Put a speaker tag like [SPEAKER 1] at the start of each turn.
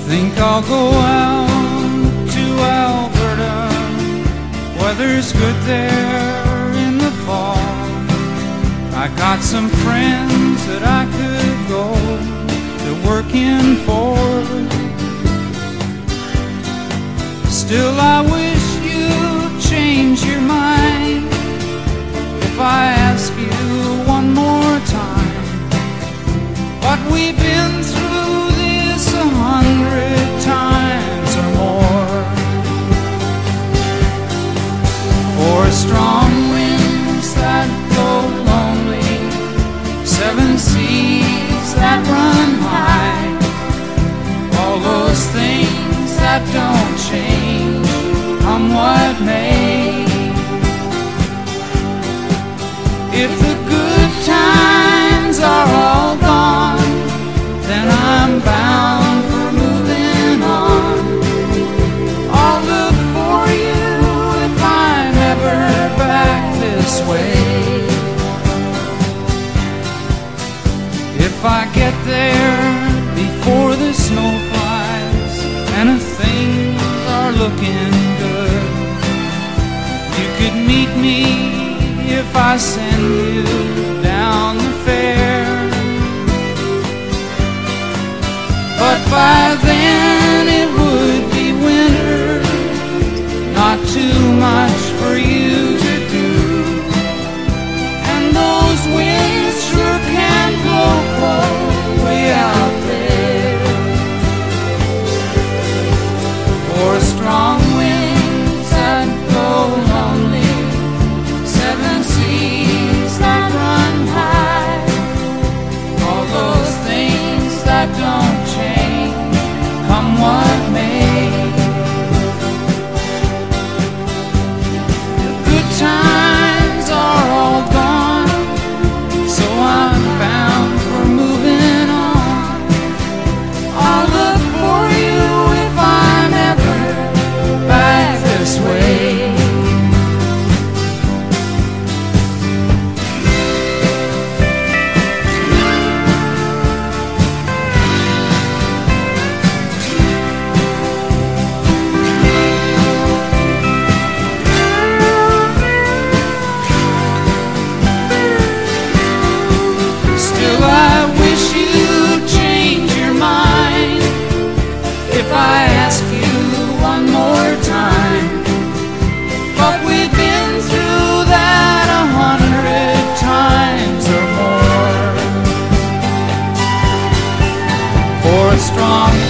[SPEAKER 1] Think I'll go out to Alberta. Weather's good there in the fall. I got some friends that I could go to working for. Still I wish you'd change your mind. If I ask you one more time, what we've been through this 100 times or more. For strong winds that go lonely, 7 seas that run high, all those things that don't change, come what may. If the good times are all gone, then I'm bound for moving on. I'll look for you if I'm ever back this way. If I get there before the snow flies and things are looking good, you could meet me if I send you down the fair. But by then it would be winter, not too much for you to do, and those winds sure can blow cold way out there. For strong winds that go lonely, 7 seas that run high, all those things that don't change, come what may. The good times are all gone, so I'm bound for moving on. I'll look for you if I'm ever back this way. Still I wish you'd change your mind if I ask you one more time. But we've been through that 100 times or more. For strong